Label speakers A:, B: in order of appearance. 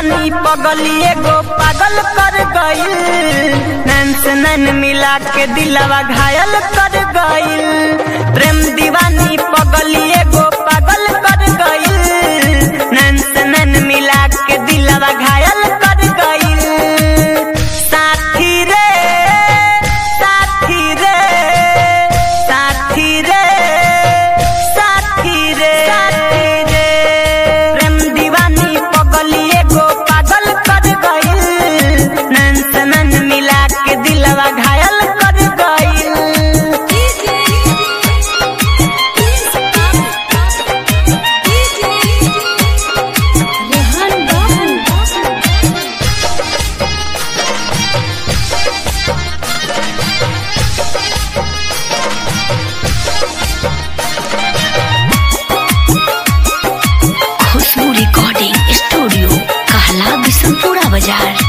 A: दीवानी पगली एगो पागल कर गइल, नैन से नैन मिला के दिलवा घायल कर गइल। प्रेम दीवानी पगली एगो पागल कर गइल, नैन से नैन मिला के दिलवा घायल कर गइल। साथी रे साथी रे साथी रे साथी रे साथी रे, प्रेम दीवानी पगली एगो पागल कर गइल, नैन से नैन मिला के दिलवा घायल कर गइल।
B: खुशबू रिकॉर्डिंग स्टूडियो कहला बिशनपुरा बाजार।